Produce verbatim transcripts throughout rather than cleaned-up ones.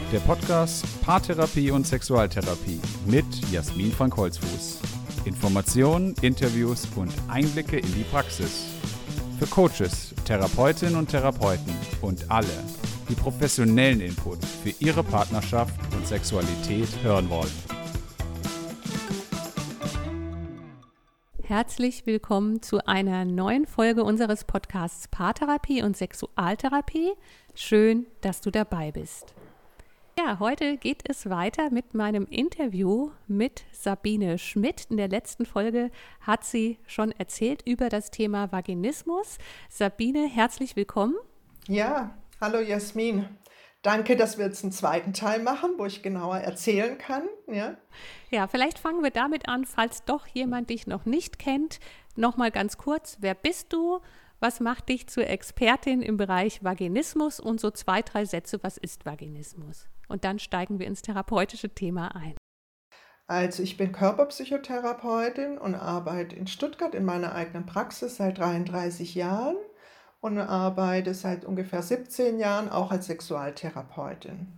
Der Podcast Paartherapie und Sexualtherapie mit Jasmin Frank-Holzfuß. Informationen, Interviews und Einblicke in die Praxis. Für Coaches, Therapeutinnen und Therapeuten und alle, die professionellen Input für ihre Partnerschaft und Sexualität hören wollen. Herzlich willkommen zu einer neuen Folge unseres Podcasts Paartherapie und Sexualtherapie. Schön, dass du dabei bist. Ja, heute geht es weiter mit meinem Interview mit Sabine Schmidt. In der letzten Folge hat sie schon erzählt über das Thema Vaginismus. Sabine, herzlich willkommen. Ja, hallo Jasmin. Danke, dass wir jetzt einen zweiten Teil machen, wo ich genauer erzählen kann. Ja, ja, vielleicht fangen wir damit an, falls doch jemand dich noch nicht kennt. Nochmal ganz kurz, wer bist du? Was macht dich zur Expertin im Bereich Vaginismus? Und so zwei, drei Sätze, was ist Vaginismus? Und dann steigen wir ins therapeutische Thema ein. Also ich bin Körperpsychotherapeutin und arbeite in Stuttgart in meiner eigenen Praxis seit dreiunddreißig Jahren und arbeite seit ungefähr siebzehn Jahren auch als Sexualtherapeutin.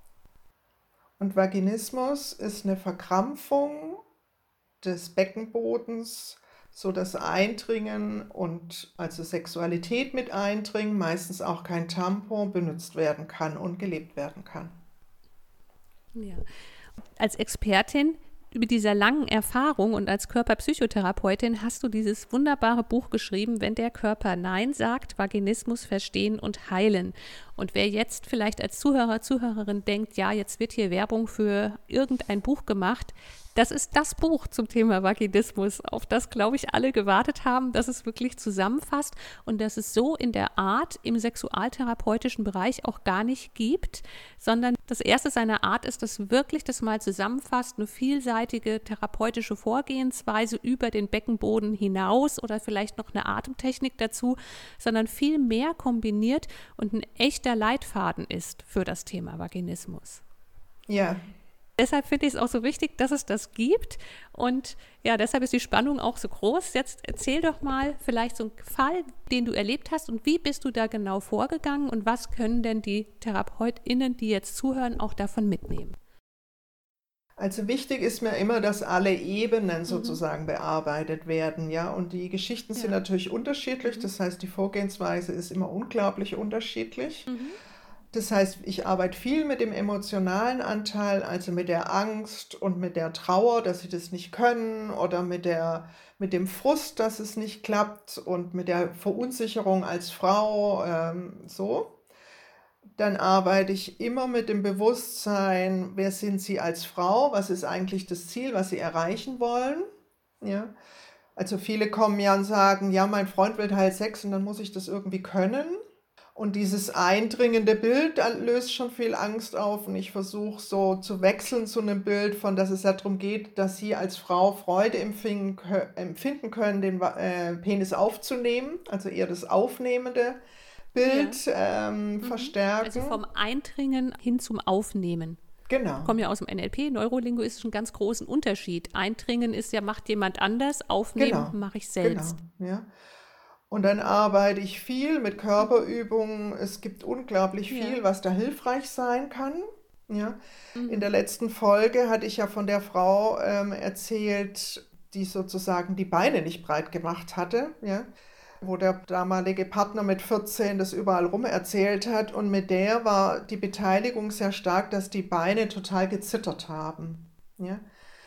Und Vaginismus ist eine Verkrampfung des Beckenbodens, so dass Eindringen und also Sexualität mit Eindringen, meistens auch kein Tampon, benutzt werden kann und gelebt werden kann. Ja. Als Expertin über dieser langen Erfahrung und als Körperpsychotherapeutin hast du dieses wunderbare Buch geschrieben, Wenn der Körper Nein sagt, Vaginismus verstehen und heilen. Und wer jetzt vielleicht als Zuhörer, Zuhörerin denkt, ja, jetzt wird hier Werbung für irgendein Buch gemacht, das ist das Buch zum Thema Vaginismus, auf das, glaube ich, alle gewartet haben, dass es wirklich zusammenfasst und dass es so in der Art im sexualtherapeutischen Bereich auch gar nicht gibt, sondern das erste seiner Art ist, dass wirklich das mal zusammenfasst, eine vielseitige therapeutische Vorgehensweise über den Beckenboden hinaus oder vielleicht noch eine Atemtechnik dazu, sondern viel mehr kombiniert und ein echter Leitfaden ist für das Thema Vaginismus. Ja. Deshalb finde ich es auch so wichtig, dass es das gibt und ja, deshalb ist die Spannung auch so groß. Jetzt erzähl doch mal vielleicht so einen Fall, den du erlebt hast und wie bist du da genau vorgegangen und was können denn die TherapeutInnen, die jetzt zuhören, auch davon mitnehmen? Also wichtig ist mir immer, dass alle Ebenen sozusagen mhm. bearbeitet werden, ja, und die Geschichten ja. sind natürlich unterschiedlich, das heißt, die Vorgehensweise ist immer unglaublich unterschiedlich. Mhm. Das heißt, ich arbeite viel mit dem emotionalen Anteil, also mit der Angst und mit der Trauer, dass sie das nicht können oder mit der, mit dem Frust, dass es nicht klappt und mit der Verunsicherung als Frau, ähm, so. Dann arbeite ich immer mit dem Bewusstsein, wer sind Sie als Frau, was ist eigentlich das Ziel, was Sie erreichen wollen, ja. Also viele kommen ja und sagen, ja, mein Freund will halt Sex und dann muss ich das irgendwie können. Und dieses eindringende Bild löst schon viel Angst auf und ich versuche so zu wechseln zu einem Bild, von dass es ja darum geht, dass Sie als Frau Freude empfinden, empfinden können, den äh, Penis aufzunehmen, also eher das aufnehmende Bild ja. ähm, mhm. verstärken. Also vom Eindringen hin zum Aufnehmen. Genau. Ich komme ja aus dem N L P, neurolinguistischen ganz großen Unterschied. Eindringen ist ja, macht jemand anders, aufnehmen genau. mache ich selbst. Genau, ja. Und dann arbeite ich viel mit Körperübungen. Es gibt unglaublich viel, ja. was da hilfreich sein kann. Ja. Mhm. In der letzten Folge hatte ich ja von der Frau ähm, erzählt, die sozusagen die Beine nicht breit gemacht hatte, ja. Wo der damalige Partner mit vierzehn das überall rum erzählt hat. Und mit der war die Beteiligung sehr stark, dass die Beine total gezittert haben. Ja.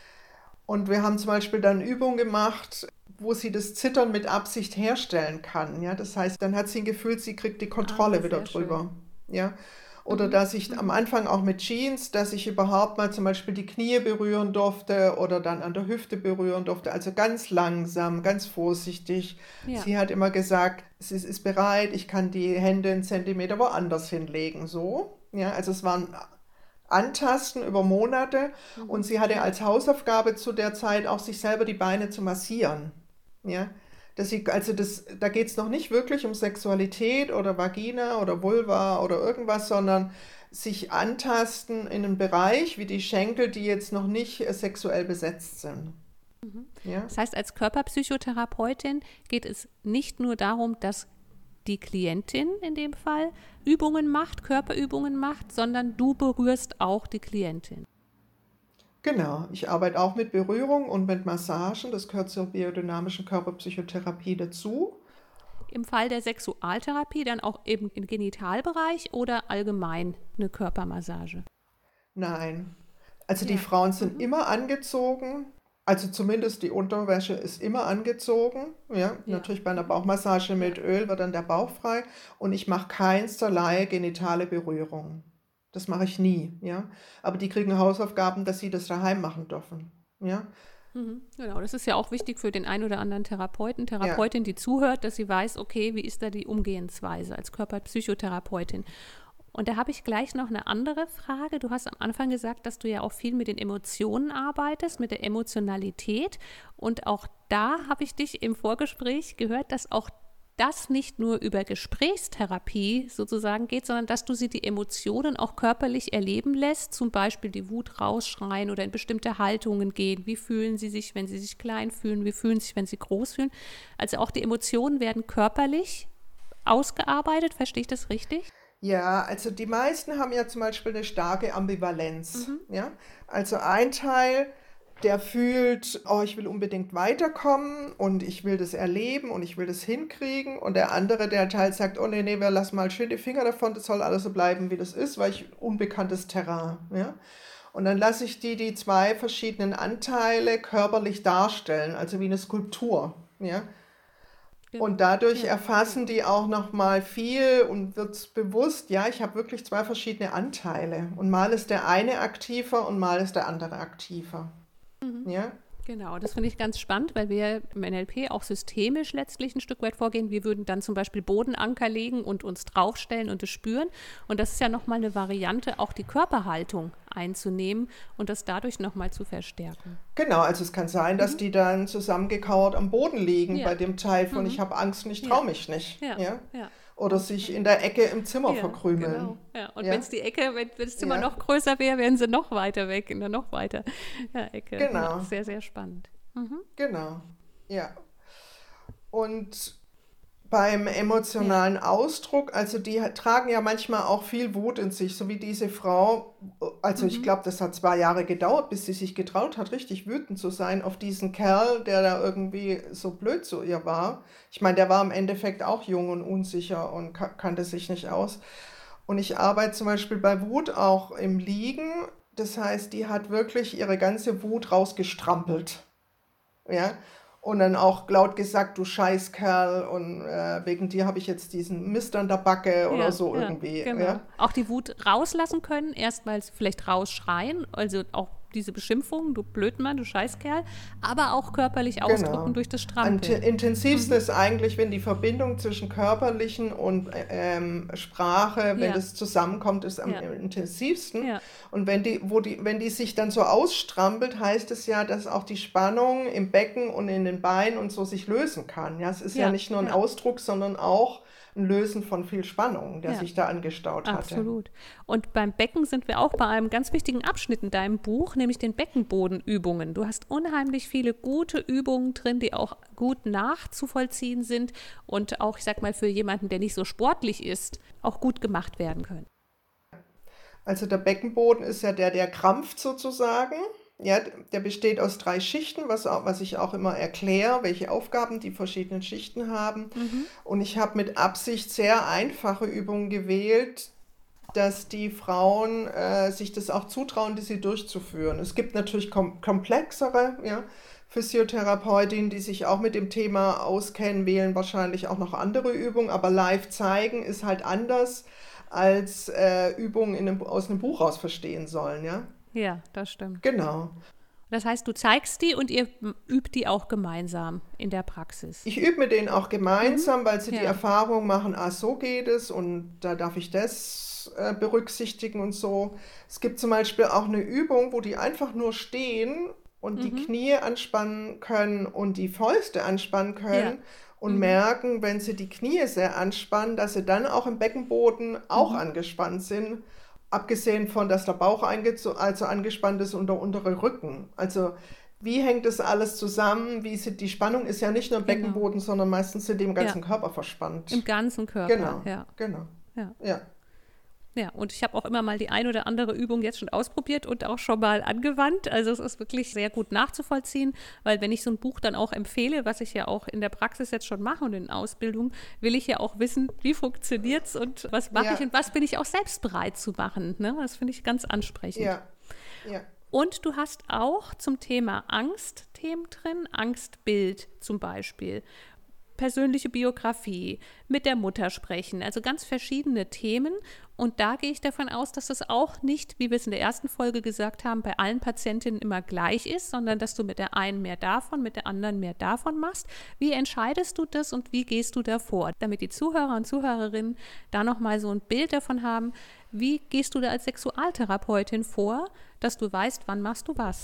Und wir haben zum Beispiel dann Übungen gemacht, wo sie das Zittern mit Absicht herstellen kann. Ja? Das heißt, dann hat sie ein Gefühl, sie kriegt die Kontrolle ah, wieder drüber. Ja? Oder mhm. dass ich mhm. am Anfang auch mit Jeans, dass ich überhaupt mal zum Beispiel die Knie berühren durfte oder dann an der Hüfte berühren durfte. Also ganz langsam, ganz vorsichtig. Ja. Sie hat immer gesagt, sie ist bereit, ich kann die Hände einen Zentimeter woanders hinlegen. So. Ja? Also es waren Antasten über Monate mhm. und sie hatte als Hausaufgabe zu der Zeit auch sich selber die Beine zu massieren. Ja, dass sie, also das, da geht es noch nicht wirklich um Sexualität oder Vagina oder Vulva oder irgendwas, sondern sich antasten in einen Bereich wie die Schenkel, die jetzt noch nicht äh, sexuell besetzt sind. Mhm. Ja? Das heißt, als Körperpsychotherapeutin geht es nicht nur darum, dass die Klientin in dem Fall Übungen macht, Körperübungen macht, sondern du berührst auch die Klientin. Genau, ich arbeite auch mit Berührung und mit Massagen, das gehört zur biodynamischen Körperpsychotherapie dazu. Im Fall der Sexualtherapie dann auch eben im Genitalbereich oder allgemein eine Körpermassage? Nein, also die Ja. Frauen sind Mhm. immer angezogen, also zumindest die Unterwäsche ist immer angezogen. Ja, Ja. natürlich bei einer Bauchmassage mit Öl wird dann der Bauch frei und ich mache keinsterlei genitale Berührung. Das mache ich nie, ja. Aber die kriegen Hausaufgaben, dass sie das daheim machen dürfen, ja. Mhm. Genau, das ist ja auch wichtig für den einen oder anderen Therapeuten, Ja, Therapeutin, die zuhört, dass sie weiß, okay, wie ist da die Umgehensweise als Körperpsychotherapeutin? Und da habe ich gleich noch eine andere Frage. Du hast am Anfang gesagt, dass du ja auch viel mit den Emotionen arbeitest, mit der Emotionalität. Und auch da habe ich dich im Vorgespräch gehört, dass auch das nicht nur über Gesprächstherapie sozusagen geht, sondern dass du sie die Emotionen auch körperlich erleben lässt, zum Beispiel die Wut rausschreien oder in bestimmte Haltungen gehen. Wie fühlen sie sich, wenn sie sich klein fühlen? Wie fühlen sie sich, wenn sie groß fühlen? Also auch die Emotionen werden körperlich ausgearbeitet. Verstehe ich das richtig? ja, also die meisten haben ja zum Beispiel eine starke Ambivalenz, Mhm. ja. Also ein Teil, der fühlt, oh, ich will unbedingt weiterkommen und ich will das erleben und ich will das hinkriegen. Und der andere, der Teil sagt, oh nee, nee, wir lassen mal schön die Finger davon, das soll alles so bleiben, wie das ist, weil ich unbekanntes Terrain, ja. Und dann lasse ich die, die zwei verschiedenen Anteile körperlich darstellen, also wie eine Skulptur, ja. Und Genau. dadurch Ja, ja. erfassen die auch noch mal viel und wird bewusst, ja, ich habe wirklich zwei verschiedene Anteile. Und mal ist der eine aktiver und mal ist der andere aktiver. Ja, Genau, das finde ich ganz spannend, weil wir im N L P auch systemisch letztlich ein Stück weit vorgehen. Wir würden dann zum Beispiel Bodenanker legen und uns draufstellen und es spüren. Und das ist ja nochmal eine Variante, auch die Körperhaltung einzunehmen und das dadurch nochmal zu verstärken. genau. Also es kann sein, dass die dann zusammengekauert am Boden liegen Ja. bei dem Teil von ich habe Angst und ich traue mich nicht. Ja, Ja? ja. Oder sich in der Ecke im Zimmer Ja, verkrümeln. genau. Ja. Und Ja. wenn es die Ecke, wenn, wenn das Zimmer Ja. noch größer wäre, wären sie noch weiter weg, in der noch weiter ja, Ecke. Genau. Ja, sehr, sehr spannend. Mhm. Genau, ja. Und beim emotionalen Ausdruck, also die ha- tragen ja manchmal auch viel Wut in sich, so wie diese Frau. Also ich glaube, das hat zwei Jahre gedauert, bis sie sich getraut hat, richtig wütend zu sein auf diesen Kerl, der da irgendwie so blöd zu ihr war. Ich meine, der war im Endeffekt auch jung und unsicher und ka- kannte sich nicht aus. Und ich arbeite zum Beispiel bei Wut auch im Liegen. Das heißt, die hat wirklich ihre ganze Wut rausgestrampelt. Ja, und dann auch laut gesagt, du Scheißkerl und äh, wegen dir habe ich jetzt diesen Mist an der Backe oder Ja, so ja, irgendwie. genau. Ja, Auch die Wut rauslassen können, erstmals vielleicht rausschreien, also auch diese Beschimpfung, du Blödmann, du Scheißkerl, aber auch körperlich ausdrücken genau. durch das Am Strampeln. te- intensivsten ist eigentlich, wenn die Verbindung zwischen körperlichen und äh, ähm, Sprache, wenn Ja. das zusammenkommt, ist am Ja. intensivsten. Ja. Und wenn die, wo die, wenn die sich dann so ausstrampelt, heißt es ja, dass auch die Spannung im Becken und in den Beinen und so sich lösen kann. Ja, es ist ja, Ja, nicht nur ein ja. Ausdruck, sondern auch ein Lösen von viel Spannung, der Ja. sich da angestaut hatte. Absolut. Und beim Becken sind wir auch bei einem ganz wichtigen Abschnitt in deinem Buch, nämlich den Beckenbodenübungen. Du hast unheimlich viele gute Übungen drin, die auch gut nachzuvollziehen sind und auch, ich sag mal, für jemanden, der nicht so sportlich ist, auch gut gemacht werden können. Also der Beckenboden ist ja der, der krampft sozusagen. Ja, der besteht aus drei Schichten, was, auch, was ich auch immer erkläre, welche Aufgaben die verschiedenen Schichten haben. Und ich habe mit Absicht sehr einfache Übungen gewählt, dass die Frauen äh, sich das auch zutrauen, diese durchzuführen. Es gibt natürlich kom komplexere, ja, Physiotherapeutinnen, die sich auch mit dem Thema auskennen, wählen wahrscheinlich auch noch andere Übungen, aber live zeigen ist halt anders, als äh, Übungen in einem, aus einem Buch raus verstehen sollen, ja. Ja, das stimmt. Genau. Das heißt, du zeigst die und ihr übt die auch gemeinsam in der Praxis. Ich übe mit denen auch gemeinsam, weil sie die Ja. Erfahrung machen, ah, so geht es und da darf ich das äh, berücksichtigen und so. Es gibt zum Beispiel auch eine Übung, wo die einfach nur stehen und die Knie anspannen können und die Fäuste anspannen können Ja. und merken, wenn sie die Knie sehr anspannen, dass sie dann auch im Beckenboden auch angespannt sind. Abgesehen von, dass der Bauch eingezo- also angespannt ist und der untere Rücken. Also wie hängt das alles zusammen, wie sieht die Spannung, ist ja nicht nur im Genau. Beckenboden, sondern meistens sind die im ganzen Ja. Körper verspannt. Im ganzen Körper. Genau, Ja. genau. Ja. Ja. Ja, und ich habe auch immer mal die ein oder andere Übung jetzt schon ausprobiert und auch schon mal angewandt. Also es ist wirklich sehr gut nachzuvollziehen, weil wenn ich so ein Buch dann auch empfehle, was ich ja auch in der Praxis jetzt schon mache und in Ausbildung, will ich ja auch wissen, wie funktioniert es und was mache Ja. ich und was bin ich auch selbst bereit zu machen. Ne? Das finde ich ganz ansprechend. Ja. Ja. Und du hast auch zum Thema Angst Themen drin, Angstbild zum Beispiel, persönliche Biografie, mit der Mutter sprechen, also ganz verschiedene Themen. Und da gehe ich davon aus, dass das auch nicht, wie wir es in der ersten Folge gesagt haben, bei allen Patientinnen immer gleich ist, sondern dass du mit der einen mehr davon, mit der anderen mehr davon machst. Wie entscheidest du das und wie gehst du da vor? Damit die Zuhörer und Zuhörerinnen da nochmal so ein Bild davon haben, wie gehst du da als Sexualtherapeutin vor, dass du weißt, wann machst du was?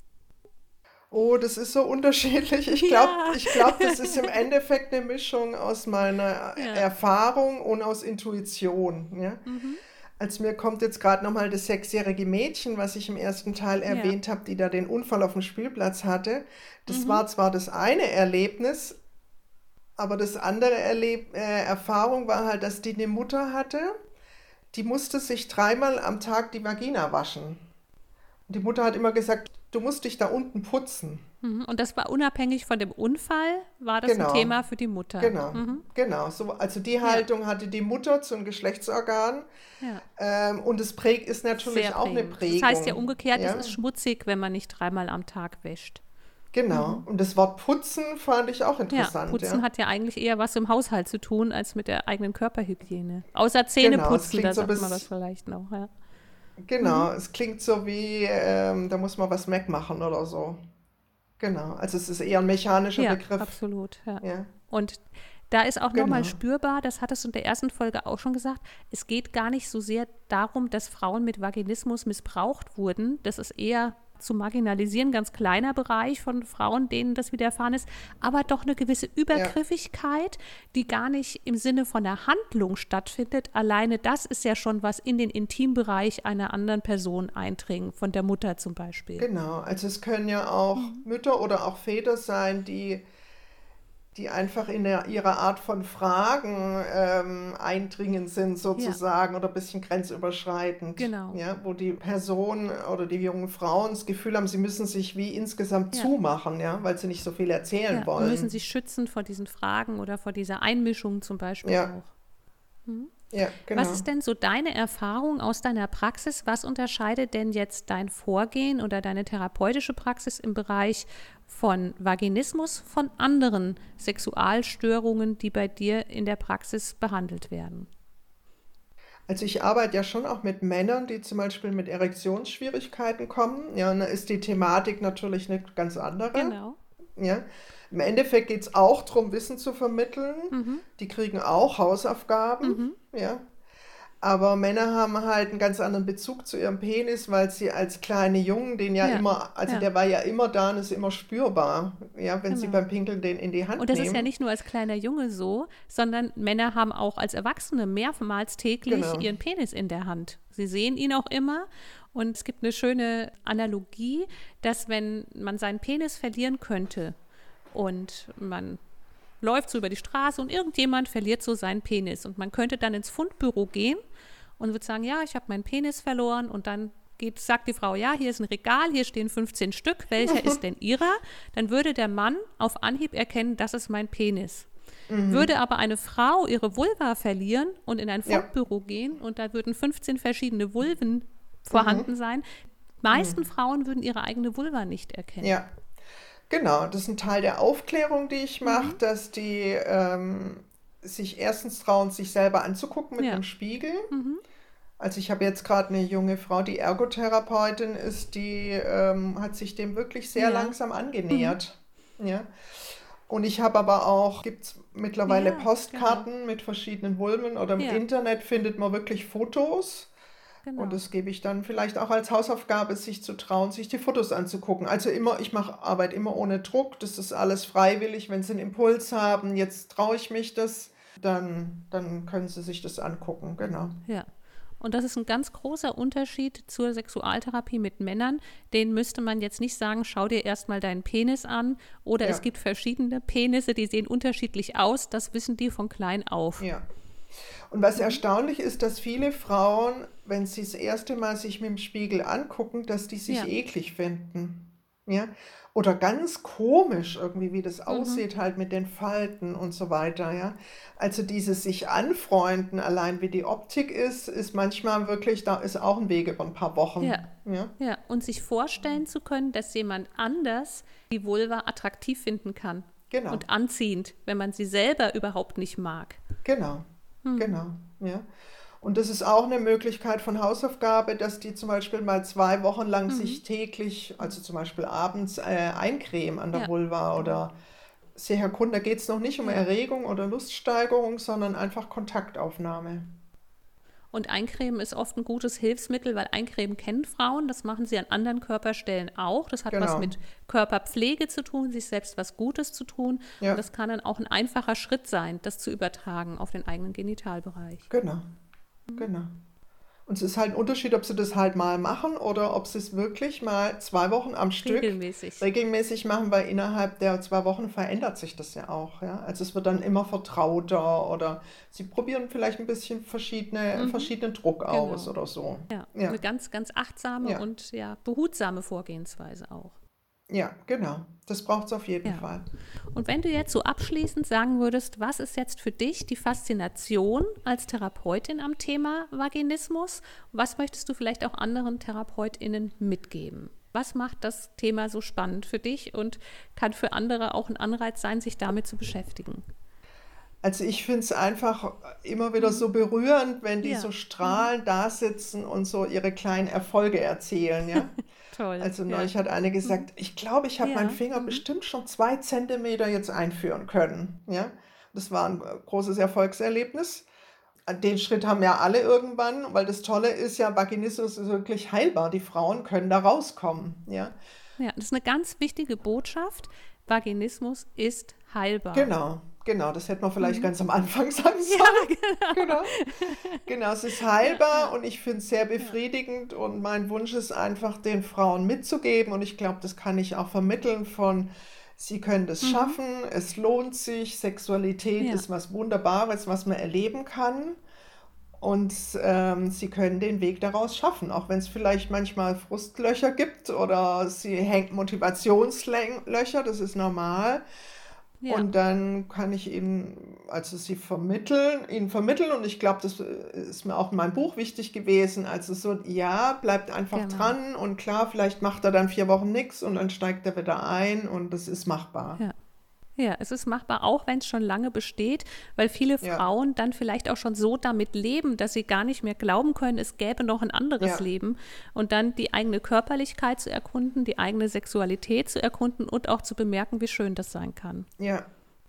Oh, das ist so unterschiedlich. Ich glaube, Ja. ich glaub, das ist im Endeffekt eine Mischung aus meiner Ja. Erfahrung und aus Intuition. Ja? Also mir kommt jetzt gerade nochmal das sechsjährige Mädchen, was ich im ersten Teil Ja. erwähnt habe, die da den Unfall auf dem Spielplatz hatte. Das Mhm. war zwar das eine Erlebnis, aber das andere Erleb äh, Erfahrung war halt, dass die eine Mutter hatte, die musste sich dreimal am Tag die Vagina waschen. Und die Mutter hat immer gesagt, du musst dich da unten putzen. Mhm. Und das war unabhängig von dem Unfall, war das Genau. ein Thema für die Mutter? Genau, Mhm. genau. So, also die Haltung hatte die Mutter zum Geschlechtsorgan. Ja. Ähm, und es prägt, ist natürlich Sehr auch eine prägend. Prägung. Das heißt ja umgekehrt, Ja? es ist schmutzig, wenn man nicht dreimal am Tag wäscht. Genau. Und das Wort putzen fand ich auch Ja, interessant. Putzen ja. hat ja eigentlich eher was im Haushalt zu tun, als mit der eigenen Körperhygiene. Außer Zähne Genau, es putzen, klingt da so sagt man bis- das vielleicht noch. Ja. Genau, Mhm. es klingt so wie, ähm, da muss man was wegmachen oder so. Genau, also es ist eher ein mechanischer Ja, Begriff. absolut. Ja. Ja. Und da ist auch nochmal Genau. spürbar, das hattest du in der ersten Folge auch schon gesagt, es geht gar nicht so sehr darum, dass Frauen mit Vaginismus missbraucht wurden. Das ist eher zu marginalisieren, ganz kleiner Bereich von Frauen, denen das widerfahren ist, aber doch eine gewisse Übergriffigkeit, die gar nicht im Sinne von einer Handlung stattfindet. Alleine das ist ja schon was in den Intimbereich einer anderen Person eindringen, von der Mutter zum Beispiel. Genau, also es können ja auch Mhm. Mütter oder auch Väter sein, die, die einfach in der, ihrer Art von Fragen ähm, eindringend sind sozusagen oder ein bisschen grenzüberschreitend. Genau. Ja, wo die Person oder die jungen Frauen das Gefühl haben, sie müssen sich wie insgesamt Ja. zumachen, ja, weil sie nicht so viel erzählen Ja, wollen. und müssen sich schützen vor diesen Fragen oder vor dieser Einmischung zum Beispiel Ja. auch. Ja, genau. Was ist denn so deine Erfahrung aus deiner Praxis? Was unterscheidet denn jetzt dein Vorgehen oder deine therapeutische Praxis im Bereich von Vaginismus von anderen Sexualstörungen, die bei dir in der Praxis behandelt werden? Also ich arbeite ja schon auch mit Männern, die zum Beispiel mit Erektionsschwierigkeiten kommen. Ja, und da ist die Thematik natürlich eine ganz andere. Genau. Ja. Im Endeffekt geht es auch darum, Wissen zu vermitteln. Mhm. Die kriegen auch Hausaufgaben. Ja. Aber Männer haben halt einen ganz anderen Bezug zu ihrem Penis, weil sie als kleine Jungen, den ja, Ja, immer, also ja. der war ja immer da und ist immer spürbar, ja, wenn sie Genau. beim Pinkeln den in die Hand Und das nehmen. ist ja nicht nur als kleiner Junge so, sondern Männer haben auch als Erwachsene mehrmals täglich Genau. ihren Penis in der Hand. Sie sehen ihn auch immer. Und es gibt eine schöne Analogie, dass wenn man seinen Penis verlieren könnte und man läuft so über die Straße und irgendjemand verliert so seinen Penis und man könnte dann ins Fundbüro gehen und würde sagen, ja, ich habe meinen Penis verloren und dann geht, sagt die Frau, ja, hier ist ein Regal, hier stehen fünfzehn Stück, welcher ist denn ihrer? Dann würde der Mann auf Anhieb erkennen, das ist mein Penis. Würde aber eine Frau ihre Vulva verlieren und in ein Ja. Fundbüro gehen und da würden fünfzehn verschiedene Vulven vorhanden sein, meisten Frauen würden ihre eigene Vulva nicht erkennen. Ja, genau. Das ist ein Teil der Aufklärung, die ich mache, Mhm. dass die ähm, sich erstens trauen, sich selber anzugucken mit Ja. einem Spiegel. Mhm. Also ich habe jetzt gerade eine junge Frau, die Ergotherapeutin ist, die ähm, hat sich dem wirklich sehr Ja. langsam angenähert. Ja. Und ich habe aber auch, gibt es mittlerweile Ja, Postkarten mit verschiedenen Vulven oder im Ja. Internet findet man wirklich Fotos. Genau. Und das gebe ich dann vielleicht auch als Hausaufgabe, sich zu trauen, sich die Fotos anzugucken. Also immer, ich mache Arbeit immer ohne Druck, das ist alles freiwillig. Wenn Sie einen Impuls haben, jetzt traue ich mich das, dann, dann können Sie sich das angucken, genau. Ja. Und das ist ein ganz großer Unterschied zur Sexualtherapie mit Männern. Denen müsste man jetzt nicht sagen, schau dir erstmal deinen Penis an oder Ja. es gibt verschiedene Penisse, die sehen unterschiedlich aus. Das wissen die von klein auf. Ja. Und was erstaunlich ist, dass viele Frauen, wenn sie das erste Mal sich mit dem Spiegel angucken, dass die sich Ja. eklig finden. Ja? Oder ganz komisch irgendwie, wie das Mhm. aussieht, halt mit den Falten und so weiter. Ja? Also dieses sich anfreunden, allein wie die Optik ist, ist manchmal wirklich, da ist auch ein Weg über ein paar Wochen. Ja. Ja? Ja, und sich vorstellen zu können, dass jemand anders die Vulva attraktiv finden kann Genau, und anziehend, wenn man sie selber überhaupt nicht mag. genau, Hm. genau. Ja. Und das ist auch eine Möglichkeit von Hausaufgabe, dass die zum Beispiel mal zwei Wochen lang Mhm. sich täglich, also zum Beispiel abends, äh, eincremen an der Ja. Vulva oder sehr Herr Kunde, da geht es noch nicht um Ja. Erregung oder Luststeigerung, sondern einfach Kontaktaufnahme. Und Eincremen ist oft ein gutes Hilfsmittel, weil Eincremen kennen Frauen, das machen sie an anderen Körperstellen auch. Das hat was Genau. mit Körperpflege zu tun, sich selbst was Gutes zu tun. Ja. Und das kann dann auch ein einfacher Schritt sein, das zu übertragen auf den eigenen Genitalbereich. Genau, genau. Und es ist halt ein Unterschied, ob sie das halt mal machen oder ob sie es wirklich mal zwei Wochen am Stück Regelmäßig. regelmäßig machen, weil innerhalb der zwei Wochen verändert sich das ja auch. Ja? Also es wird dann immer vertrauter oder sie probieren vielleicht ein bisschen verschiedene, Mhm. verschiedenen Druck aus Genau. oder so. Ja, Ja. eine ganz, ganz achtsame Ja. und ja, behutsame Vorgehensweise auch. Ja, genau. Das braucht es auf jeden Ja. Fall. Und wenn du jetzt so abschließend sagen würdest, was ist jetzt für dich die Faszination als Therapeutin am Thema Vaginismus? Was möchtest du vielleicht auch anderen TherapeutInnen mitgeben? Was macht das Thema so spannend für dich und kann für andere auch ein Anreiz sein, sich damit zu beschäftigen? Also ich finde es einfach immer wieder so berührend, wenn die Ja. so strahlend da sitzen und so ihre kleinen Erfolge erzählen, ja. Toll. Also ja. neulich hat eine gesagt, ich glaube, ich habe Ja, meinen Finger mhm. bestimmt schon zwei Zentimeter jetzt einführen können, ja. Das war ein äh, großes Erfolgserlebnis. Den Schritt haben ja alle irgendwann, weil das Tolle ist ja, Vaginismus ist wirklich heilbar. Die Frauen können da rauskommen, ja. Ja, das ist eine ganz wichtige Botschaft. Vaginismus ist heilbar. Genau, genau, das hätte man vielleicht Mhm. ganz am Anfang sagen sollen. Ja, genau. Genau, genau, es ist heilbar und ich finde es sehr befriedigend und mein Wunsch ist einfach, den Frauen mitzugeben und ich glaube, das kann ich auch vermitteln von, sie können das Mhm. schaffen, es lohnt sich, Sexualität Ja. ist was Wunderbares, was man erleben kann und ähm, sie können den Weg daraus schaffen, auch wenn es vielleicht manchmal Frustlöcher gibt oder sie hängt Motivationslöcher, das ist normal. Ja. Und dann kann ich ihnen, also sie vermitteln, ihnen vermitteln und ich glaube, das ist mir auch in meinem Buch wichtig gewesen, also so, ja, bleibt einfach Genau. dran und klar, vielleicht macht er dann vier Wochen nichts und dann steigt er wieder ein und das ist machbar. Ja. Ja, es ist machbar, auch wenn es schon lange besteht, weil viele Ja. Frauen dann vielleicht auch schon so damit leben, dass sie gar nicht mehr glauben können, es gäbe noch ein anderes Ja. Leben. Und dann die eigene Körperlichkeit zu erkunden, die eigene Sexualität zu erkunden und auch zu bemerken, wie schön das sein kann. Ja.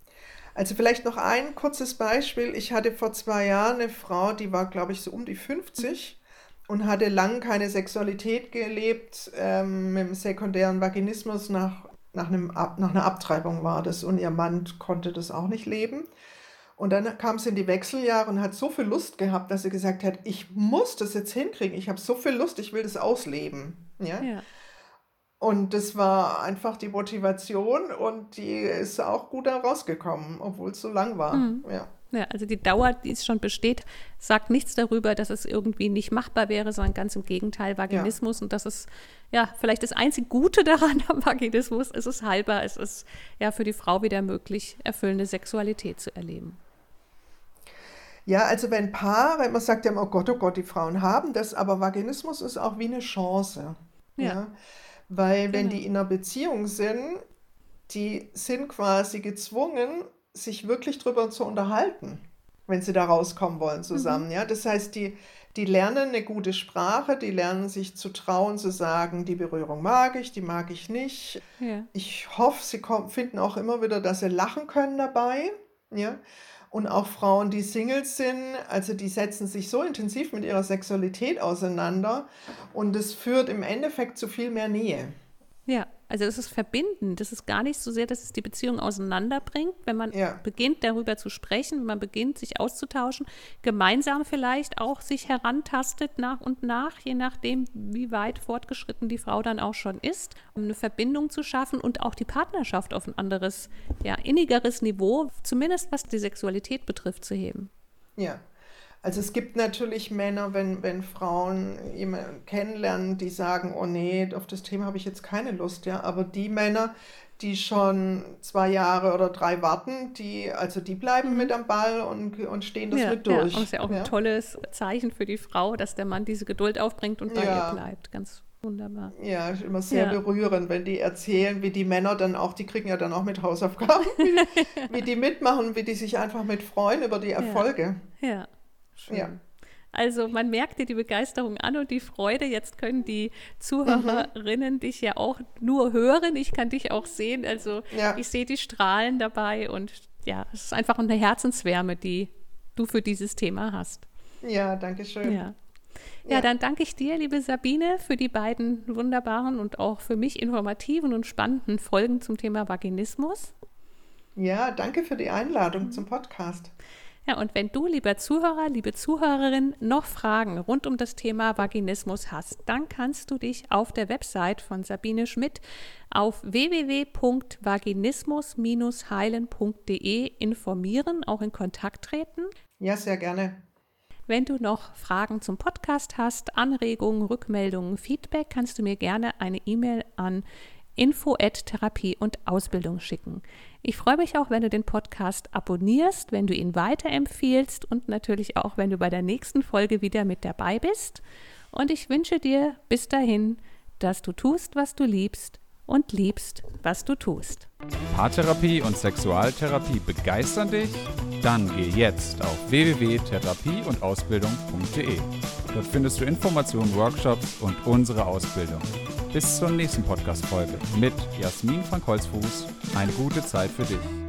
Also vielleicht noch ein kurzes Beispiel. Ich hatte vor zwei Jahren eine Frau, die war, glaube ich, so um die fünfzig und hatte lang keine Sexualität gelebt, ähm, mit dem sekundären Vaginismus nach, nach, einem Ab, nach einer Abtreibung war das und ihr Mann konnte das auch nicht leben. Und dann kam sie in die Wechseljahre und hat so viel Lust gehabt, dass sie gesagt hat, ich muss das jetzt hinkriegen, ich habe so viel Lust, ich will das ausleben. Ja? Ja. Und das war einfach die Motivation und die ist auch gut da rausgekommen, obwohl es so lang war. Mhm. Ja. Ja, also die Dauer, die es schon besteht, sagt nichts darüber, dass es irgendwie nicht machbar wäre, sondern ganz im Gegenteil, Vaginismus. Und das ist ja vielleicht das einzige Gute daran am Vaginismus. Es ist heilbar, es ist ja für die Frau wieder möglich, erfüllende Sexualität zu erleben. Ja, also wenn Paar, wenn man sagt ja immer, oh Gott, oh Gott, die Frauen haben das, aber Vaginismus ist auch wie eine Chance. Ja. Ja. Weil wenn Genau. die in einer Beziehung sind, die sind quasi gezwungen, sich wirklich drüber zu unterhalten, wenn sie da rauskommen wollen zusammen. Ja? Das heißt, die, die lernen eine gute Sprache, die lernen sich zu trauen, zu sagen, die Berührung mag ich, die mag ich nicht. Ja. Ich hoffe, sie kommen, finden auch immer wieder, dass sie lachen können dabei. Ja? Und auch Frauen, die Singles sind, also die setzen sich so intensiv mit ihrer Sexualität auseinander und es führt im Endeffekt zu viel mehr Nähe. Ja, Also es ist verbindend. Das ist gar nicht so sehr, dass es die Beziehung auseinanderbringt, wenn man ja. beginnt, darüber zu sprechen, wenn man beginnt, sich auszutauschen, gemeinsam vielleicht auch sich herantastet nach und nach, je nachdem, wie weit fortgeschritten die Frau dann auch schon ist, um eine Verbindung zu schaffen und auch die Partnerschaft auf ein anderes, ja, innigeres Niveau, zumindest was die Sexualität betrifft, zu heben. Ja. Also es gibt natürlich Männer, wenn, wenn Frauen jemanden kennenlernen, die sagen, oh nee, auf das Thema habe ich jetzt keine Lust, ja. Aber die Männer, die schon zwei Jahre oder drei warten, die, also die bleiben mhm. mit am Ball und, und stehen das ja, mit durch. Ja, das ist ja auch ja. ein tolles Zeichen für die Frau, dass der Mann diese Geduld aufbringt und bei ja. ihr bleibt. Ganz wunderbar. Ja, ist immer sehr ja. berührend, wenn die erzählen, wie die Männer dann auch, die kriegen ja dann auch mit Hausaufgaben, wie, wie die mitmachen, wie die sich einfach mit freuen über die Erfolge. Ja. ja. Schön. Ja. Also man merkt dir die Begeisterung an und die Freude. Jetzt können die Zuhörerinnen mhm. dich ja auch nur hören. Ich kann dich auch sehen. Also ja. ich sehe die Strahlen dabei und ja, es ist einfach eine Herzenswärme, die du für dieses Thema hast. Ja, danke schön. Ja. Ja, ja, dann danke ich dir, liebe Sabine, für die beiden wunderbaren und auch für mich informativen und spannenden Folgen zum Thema Vaginismus. Ja, danke für die Einladung mhm. zum Podcast. Ja, und wenn du, lieber Zuhörer, liebe Zuhörerin, noch Fragen rund um das Thema Vaginismus hast, dann kannst du dich auf der Website von Sabine Schmidt auf w w w punkt vaginismus Bindestrich heilen punkt d e informieren, auch in Kontakt treten. Ja, sehr gerne. Wenn du noch Fragen zum Podcast hast, Anregungen, Rückmeldungen, Feedback, kannst du mir gerne eine E-Mail an info at therapie und ausbildung schicken. Ich freue mich auch, wenn du den Podcast abonnierst, wenn du ihn weiterempfiehlst und natürlich auch, wenn du bei der nächsten Folge wieder mit dabei bist. Und ich wünsche dir bis dahin, dass du tust, was du liebst und liebst, was du tust. Paartherapie und Sexualtherapie begeistern dich? Dann geh jetzt auf w w w punkt therapie und ausbildung punkt d e. Dort findest du Informationen, Workshops und unsere Ausbildung. Bis zur nächsten Podcast-Folge mit Jasmin Frank-Holzfuß. Eine gute Zeit für dich.